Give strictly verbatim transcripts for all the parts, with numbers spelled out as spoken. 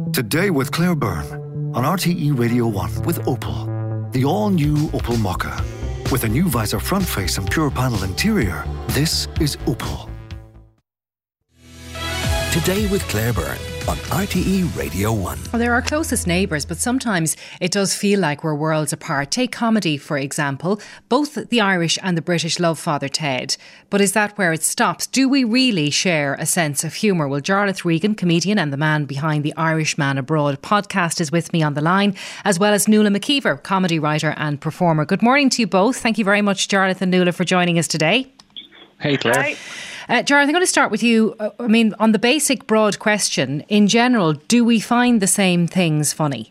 Today with Claire Byrne on R T E Radio one with Opel. The all-new Opel Mokka. With a new visor front face and pure panel interior, this is Opel. Today with Claire Byrne on R T E Radio one. Well, they're our closest neighbours, but sometimes it does feel like we're worlds apart. Take comedy, for example. Both the Irish and the British love Father Ted. But is that where it stops? Do we really share a sense of humour? Well, Jarlath Regan, comedian and the man behind the Irishman Abroad podcast, is with me on the line, as well as Nuala McKeever, comedy writer and performer. Good morning to you both. Thank you very much, Jarlath and Nuala, for joining us today. Hey, Claire. Hi. Uh, Jarlath, I'm going to start with you. Uh, I mean, on the basic broad question, in general, do we find the same things funny?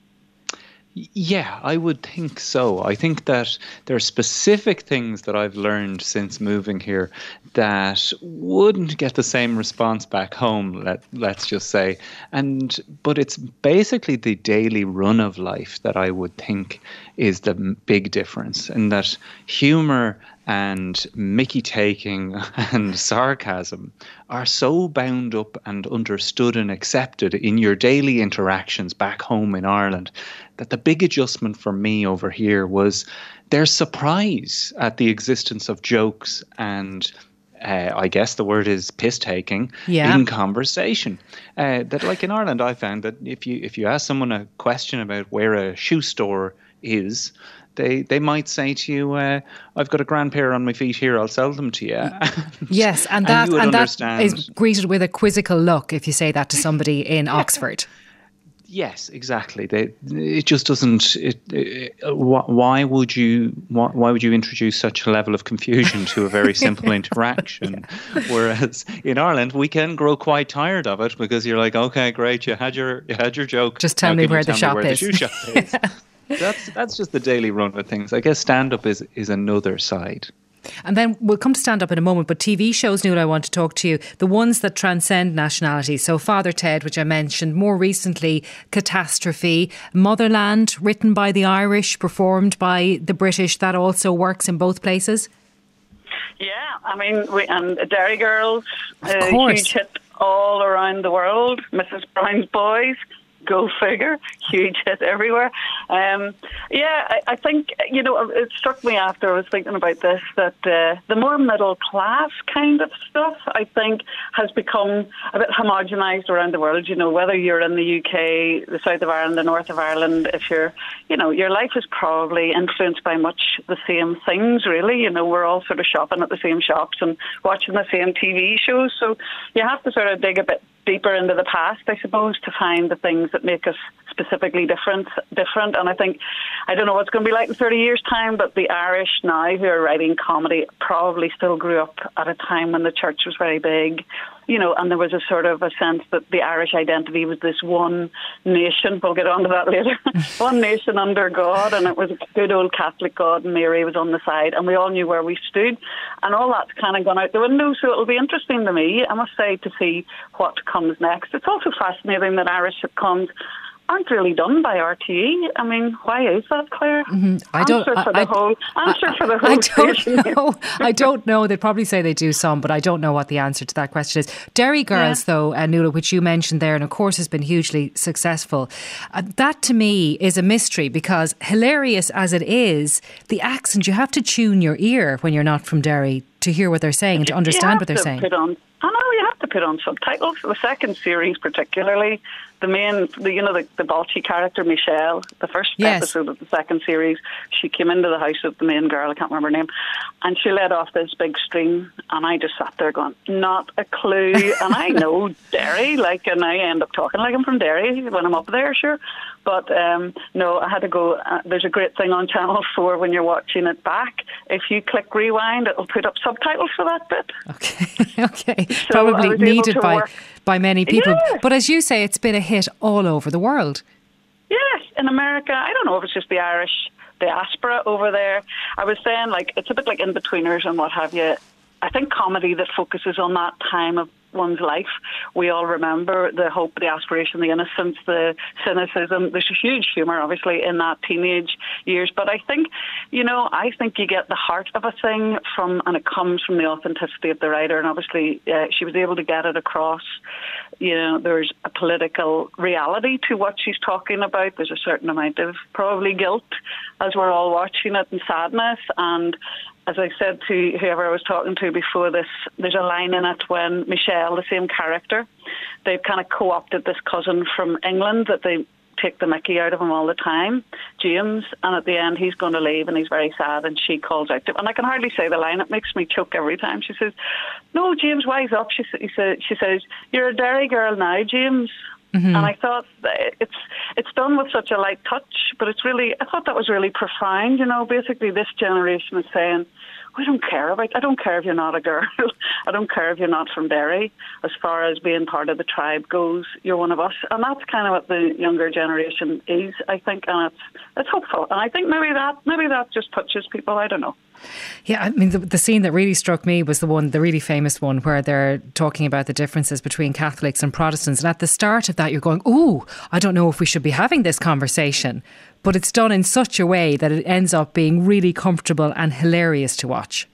Yeah, I would think so. I think that there are specific things that I've learned since moving here that wouldn't get the same response back home, let, let's just say. And but it's basically the daily run of life that I would think is the big difference, in that humour and Mickey taking and sarcasm are so bound up and understood and accepted in your daily interactions back home in Ireland that the big adjustment for me over here was their surprise at the existence of jokes and Uh, I guess the word is piss taking yeah. in conversation. Uh, that, like in Ireland, I found that if you if you ask someone a question about where a shoe store is, they they might say to you, uh, "I've got a grand pair on my feet here. I'll sell them to you." Yes, and that and, and that is greeted with a quizzical look if you say that to somebody in yeah. Oxford. Yes, exactly. They, it just doesn't. It, it, why would you? Why, why would you introduce such a level of confusion to a very simple interaction? Yeah. Whereas in Ireland, we can grow quite tired of it because you're like, okay, great, you had your you had your joke. Just tell me where the shop where is. The shoe shop is. That's that's just the daily run of things. I guess stand up is is another side. And then we'll come to stand up in a moment, but T V shows, Nuala, I want to talk to you, the ones that transcend nationality. So Father Ted, which I mentioned, more recently Catastrophe, Motherland, written by the Irish, performed by the British, that also works in both places? Yeah, I mean, we, and Derry Girls, a uh, huge hit all around the world, Missus Brown's Boys. Go figure, huge hit everywhere. Um, yeah, I, I think, you know, it struck me after I was thinking about this that uh, the more middle class kind of stuff, I think, has become a bit homogenised around the world. You know, whether you're in the U K, the south of Ireland, the north of Ireland, if you're, you know, your life is probably influenced by much the same things, really. You know, we're all sort of shopping at the same shops and watching the same T V shows. So you have to sort of dig a bit deeper into the past, I suppose, to find the things that make us specifically different. Different, and I think, I don't know what's going to be like in thirty years' time, but the Irish now who are writing comedy probably still grew up at a time when the church was very big, you know, and there was a sort of a sense that the Irish identity was this one nation. We'll get on to that later. One nation under God, and it was a good old Catholic God, and Mary was on the side, and we all knew where we stood, and all that's kind of gone out the window. So it'll be interesting to me, I must say, to see what comes next. It's also fascinating that Irish sitcoms aren't really done by R T E. I mean, why is that, Claire? Mm-hmm. I don't. Answer for I, the whole. Answer I, for the whole. I don't station. know. I don't know. They'd probably say they do some, but I don't know what the answer to that question is. Derry Girls, yeah. though, uh, Nuala, which you mentioned there, and of course has been hugely successful. Uh, that to me is a mystery because, hilarious as it is, the accent, you have to tune your ear when you're not from Derry to hear what they're saying and to understand what they're saying. Put on, I know you have to put on subtitles. The second series, particularly, the main, the, you know, the, the Balchi character, Michelle, the first yes. episode of the second series, she came into the house of the main girl, I can't remember her name, and she led off this big stream, and I just sat there going, not a clue. And I know Derry, like, and I end up talking like I'm from Derry when I'm up there, sure. But um, no, I had to go. Uh, there's a great thing on Channel four when you're watching it back. If you click rewind, it'll put up subtitles for that bit. Okay, okay. So probably needed by work. by many people. Yeah. But as you say, it's been a hit all over the world. Yes, in America. I don't know if it's just the Irish diaspora over there. I was saying, like, it's a bit like In-Betweeners and what have you. I think comedy that focuses on that time of one's life. We all remember the hope, the aspiration, the innocence, the cynicism. There's a huge humour, obviously, in that teenage years. But I think, you know, I think you get the heart of a thing from, and it comes from the authenticity of the writer. And obviously, uh, she was able to get it across. You know, there's a political reality to what she's talking about. There's a certain amount of probably guilt as we're all watching it, and sadness. And as I said to whoever I was talking to before this, there's a line in it when Michelle, the same character, they've kind of co-opted this cousin from England that they take the mickey out of him all the time, James, and at the end he's going to leave and he's very sad, and she calls out to him, and I can hardly say the line, it makes me choke every time. She says, "No, James, wise up." She, he says, she says, "You're a Derry girl now, James." Mm-hmm. And I thought it's it's done with such a light touch, but it's really, I thought that was really profound. You know, basically this generation is saying, we don't care about, I don't care if you're not a girl. I don't care if you're not from Derry. As far as being part of the tribe goes, you're one of us. And that's kind of what the younger generation is, I think, and it's it's hopeful. And I think maybe that maybe that just touches people. I don't know. Yeah, I mean, the, the scene that really struck me was the one, the really famous one, where they're talking about the differences between Catholics and Protestants. And at the start of that, you're going, "Ooh, I don't know if we should be having this conversation." But it's done in such a way that it ends up being really comfortable and hilarious to watch.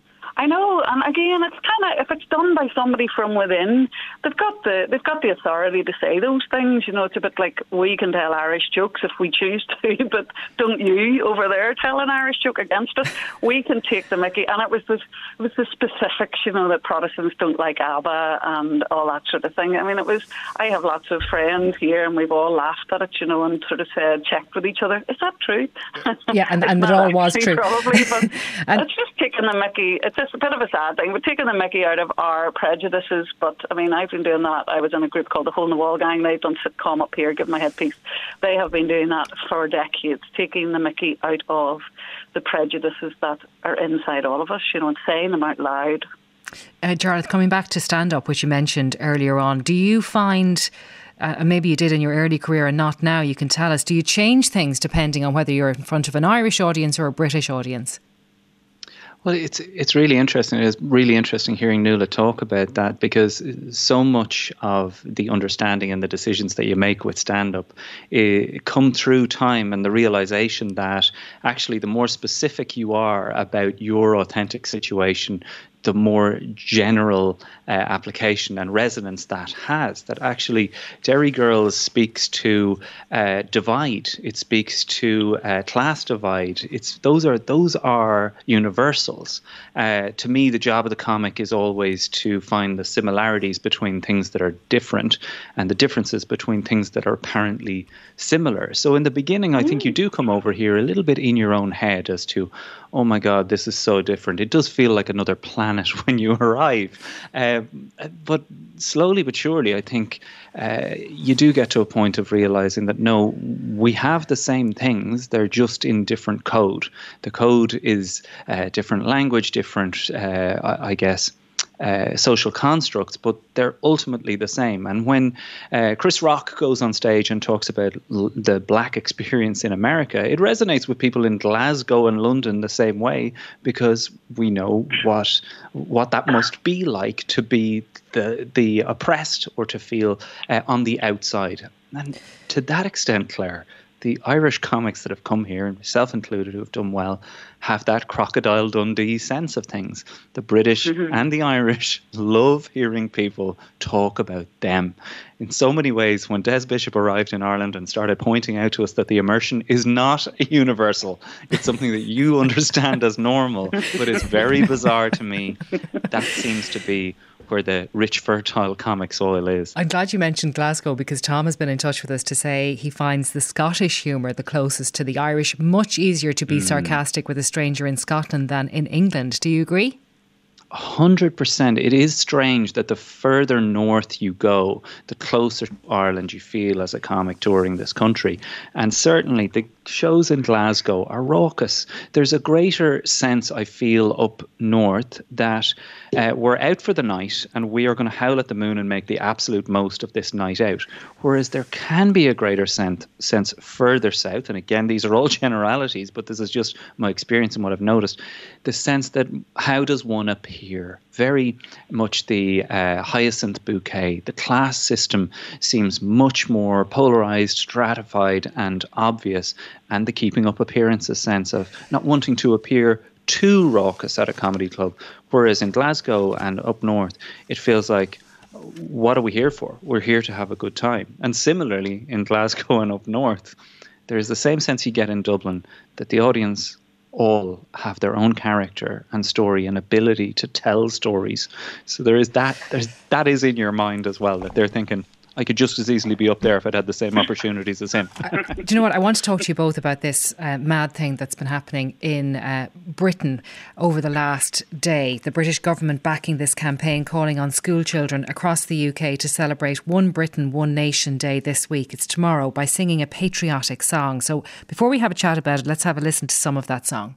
I know, and again, it's kind of, if it's done by somebody from within, they've got the they've got the authority to say those things. You know, it's a bit like we can tell Irish jokes if we choose to, but don't you over there tell an Irish joke against us. We can take the mickey, and it was this, it was the specifics, you know, that Protestants don't like ABBA and all that sort of thing. I mean, it was. I have lots of friends here, and we've all laughed at it, you know, and sort of said, checked with each other, is that true? Yeah, and, and it all was true, probably, but and it's just taking the mickey. It's It's a bit of a sad thing. We're taking the mickey out of our prejudices, but I mean, I've been doing that. I was in a group called the Hole in the Wall Gang. They've done sitcom up here, Give My Headpiece. They have been doing that for decades, taking the mickey out of the prejudices that are inside all of us, you know, and saying them out loud. Uh, Jarlath, coming back to stand-up, which you mentioned earlier on, do you find, uh, and maybe you did in your early career and not now, you can tell us, do you change things depending on whether you're in front of an Irish audience or a British audience? Well, it's it's really interesting. It's really interesting hearing Nuala talk about that, because so much of the understanding and the decisions that you make with stand-up uh, come through time and the realization that actually the more specific you are about your authentic situation, the more general uh, application and resonance that has. That actually Derry Girls speaks to uh, divide. It speaks to uh, class divide. It's those are those are universals. Uh, to me, the job of the comic is always to find the similarities between things that are different and the differences between things that are apparently similar. So in the beginning, I think you do come over here a little bit in your own head as to, oh my God, this is so different. It does feel like another planet when you arrive. Uh, but slowly but surely, I think uh, you do get to a point of realizing that, no, we have the same things. They're just in different code. The code is uh, different language, different, uh, I, I guess, Uh, social constructs, but they're ultimately the same. And when uh, Chris Rock goes on stage and talks about l- the black experience in America, it resonates with people in Glasgow and London the same way, because we know what what that must be like to be the the oppressed or to feel uh, on the outside. And to that extent, Claire, the Irish comics that have come here, and myself included, who have done well, have that Crocodile Dundee sense of things. The British mm-hmm. and the Irish love hearing people talk about them. In so many ways, when Des Bishop arrived in Ireland and started pointing out to us that the immersion is not universal, it's something that you understand as normal, but it's very bizarre to me. That seems to be where the rich, fertile comic soil is. I'm glad you mentioned Glasgow, because Tom has been in touch with us to say he finds the Scottish humour the closest to the Irish. Much easier to be mm. sarcastic with a stranger in Scotland than in England. Do you agree? one hundred percent. It is strange that the further north you go, the closer to Ireland you feel as a comic touring this country. And certainly the shows in Glasgow are raucous. There's a greater sense, I feel, up north that uh, we're out for the night and we are going to howl at the moon and make the absolute most of this night out. Whereas there can be a greater sense, sense further south, and again, these are all generalities, but this is just my experience and what I've noticed, the sense that how does one appear here, very much the uh, hyacinth bouquet. The class system seems much more polarized, stratified and obvious, and the keeping up appearances sense of not wanting to appear too raucous at a comedy club. Whereas in Glasgow and up north, it feels like, what are we here for? We're here to have a good time. And similarly, in Glasgow and up north, there's the same sense you get in Dublin, that the audience all have their own character and story and ability to tell stories. So there is that, there's, that is in your mind as well, that they're thinking, I could just as easily be up there if I'd had the same opportunities as him. Uh, do you know what? I want to talk to you both about this uh, mad thing that's been happening in uh, Britain over the last day. The British government backing this campaign, calling on school children across the U K to celebrate One Britain, One Nation Day this week. It's tomorrow, by singing a patriotic song. So before we have a chat about it, let's have a listen to some of that song.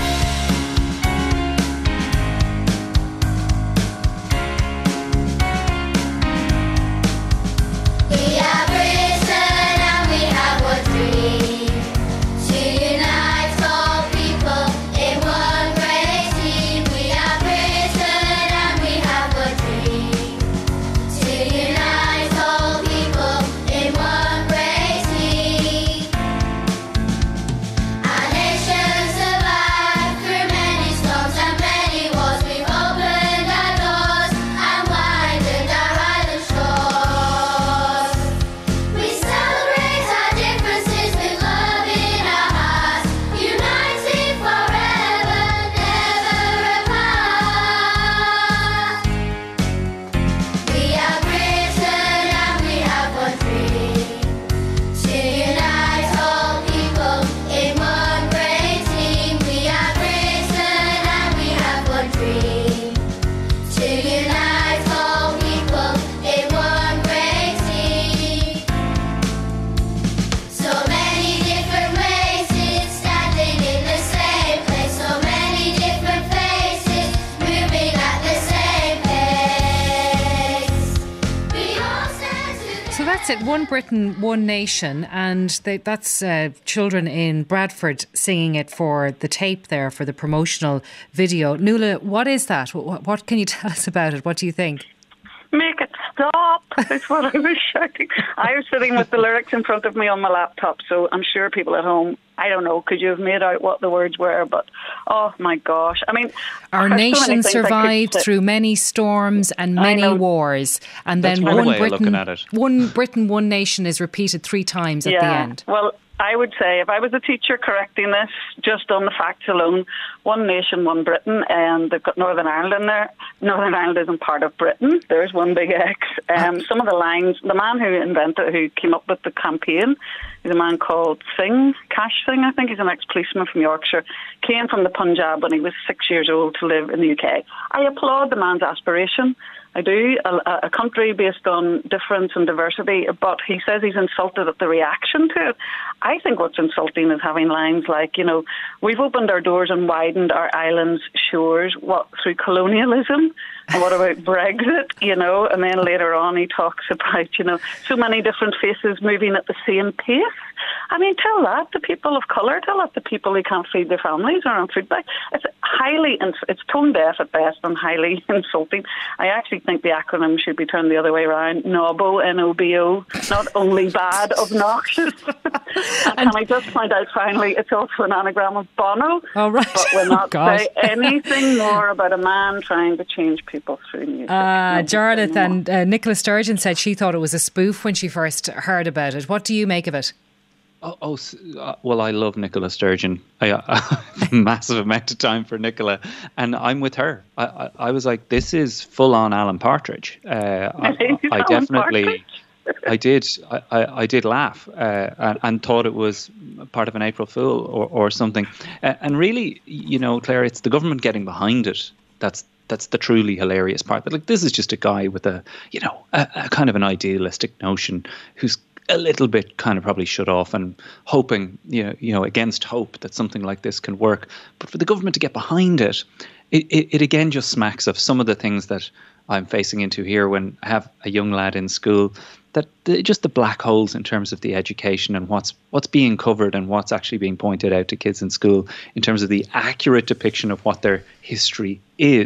That's it, One Britain, One Nation, and they, that's uh, children in Bradford singing it for the tape there, for the promotional video. Nuala, what is that? What, what can you tell us about it? What do you think? Make it stop, is what I was shouting. I was sitting with the lyrics in front of me on my laptop, so I'm sure people at home, I don't know, could you have made out what the words were? But, oh my gosh. I mean, our nation so survived through many storms and many wars. And That's then one one Britain, at it. one Britain, One Nation is repeated three times yeah, at the end. Well, I would say if I was a teacher correcting this, just on the facts alone, One Nation, One Britain, and they've got Northern Ireland in there. Northern Ireland isn't part of Britain. There's one big X. Um, some of the lines, the man who invented, who came up with the campaign, is a man called Singh, Cash Singh, I think. He's an ex-policeman from Yorkshire. Came from the Punjab when he was six years old to live in the U K. I applaud the man's aspiration. I do, a, a country based on difference and diversity, but he says he's insulted at the reaction to it. I think what's insulting is having lines like, you know, we've opened our doors and widened our island's shores, what, through colonialism? And what about Brexit, you know? And then later on he talks about, you know, so many different faces moving at the same pace. I mean, tell that to people of colour, tell that to people who can't feed their families or on food bags. It's highly, it's tone deaf at best and highly insulting. I actually think the acronym should be turned the other way around. NOBO, N O B O, not only bad, obnoxious. and, and can I just point out finally, it's also an anagram of Bono. Oh, right. But we'll not oh, say anything more about a man trying to change people through music. Uh, no, Jarlath and uh, Nicola Sturgeon said she thought it was a spoof when she first heard about it. What do you make of it? Oh, oh uh, well, I love Nicola Sturgeon. I uh, massive amount of time for Nicola, and I'm with her. I, I, I was like, this is full on Alan Partridge. Uh, I, I definitely, I did, I, I, I did laugh uh, and, and thought it was part of an April Fool or, or something. Uh, and really, you know, Claire, it's the government getting behind it. That's that's the truly hilarious part. But like, this is just a guy with a, you know, a, a kind of an idealistic notion who's a little bit kind of probably shut off and hoping, you know, you know, against hope that something like this can work. But for the government to get behind it, it, it, it again just smacks of some of the things that I'm facing into here when I have a young lad in school, that the, just the black holes in terms of the education and what's what's being covered and what's actually being pointed out to kids in school in terms of the accurate depiction of what their history is.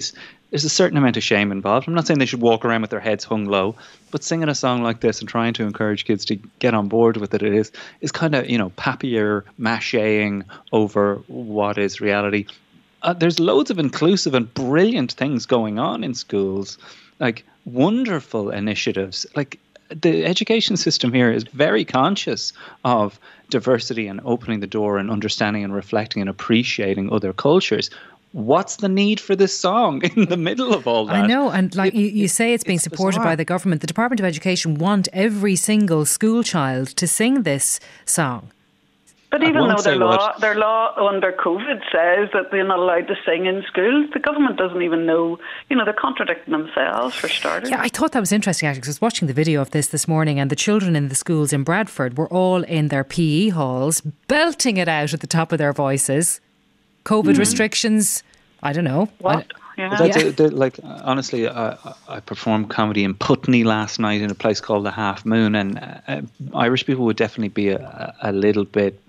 there's a certain amount of shame involved. I'm not saying they should walk around with their heads hung low, but singing a song like this and trying to encourage kids to get on board with it, it is, is kind of, you know, papier-mâchéing over what is reality. Uh, there's loads of inclusive and brilliant things going on in schools, like wonderful initiatives. Like the education system here is very conscious of diversity and opening the door and understanding and reflecting and appreciating other cultures. What's the need for this song in the middle of all that? I know, and like it, you, you say it's being it's supported bizarre. by the government. The Department of Education want every single school child to sing this song. But I even won't though their say law, what. their law under COVID says that they're not allowed to sing in schools, the government doesn't even know, you know, they're contradicting themselves for starters. Yeah, I thought that was interesting actually, because I was watching the video of this this morning, and the children in the schools in Bradford were all in their P E halls, belting it out at the top of their voices. COVID mm-hmm. restrictions, I don't know. What? I, Yeah. Well, that's a, the, like honestly, I, I performed comedy in Putney last night in a place called the Half Moon, and uh, Irish people would definitely be a, a little bit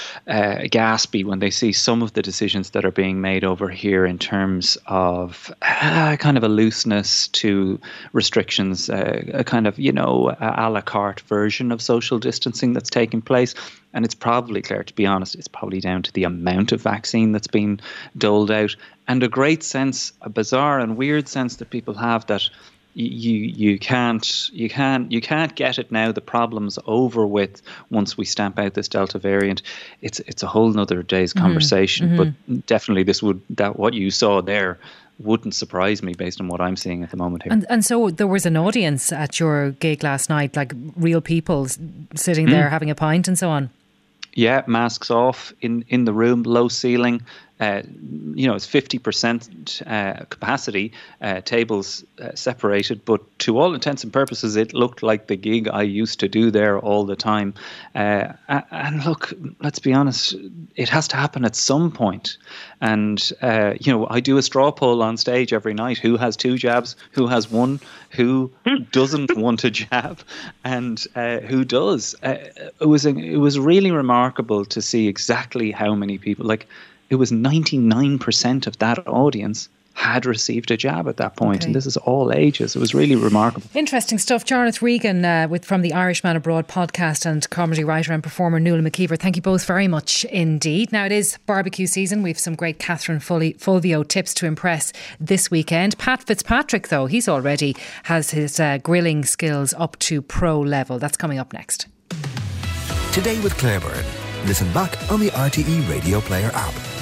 uh, gaspy when they see some of the decisions that are being made over here in terms of uh, kind of a looseness to restrictions, uh, a kind of, you know, a la carte version of social distancing that's taking place. And it's probably, Claire, to be honest, it's probably down to the amount of vaccine that's been doled out, and a great sense, a bizarre and weird sense that people have that you you can't you can't you can't get it now. The problem's over with once we stamp out this Delta variant. It's it's a whole nother day's conversation. Mm-hmm. But definitely, this would that what you saw there wouldn't surprise me based on what I'm seeing at the moment here. And and so there was an audience at your gig last night, like real people sitting there mm. having a pint and so on. Yeah, masks off in, in the room, low ceiling. Uh, you know, it's fifty percent uh, capacity, uh, tables uh, separated, but to all intents and purposes, it looked like the gig I used to do there all the time. Uh, and look, let's be honest, it has to happen at some point. And, uh, you know, I do a straw poll on stage every night. Who has two jabs? Who has one? Who doesn't want a jab? And uh, who does? Uh, it was a, it was really remarkable to see exactly how many people, like, it was ninety-nine percent of that audience had received a jab at that point. Okay. And this is all ages. It was really remarkable. Interesting stuff. Jarlath Regan uh, with from the Irishman Abroad podcast, and comedy writer and performer Nuala McKeever. Thank you both very much indeed. Now it is barbecue season. We've some great Catherine Fulvio tips to impress this weekend. Pat Fitzpatrick, though, he's already has his uh, grilling skills up to pro level. That's coming up next. Today with Claire Byrne. Listen back on the R T E Radio Player app.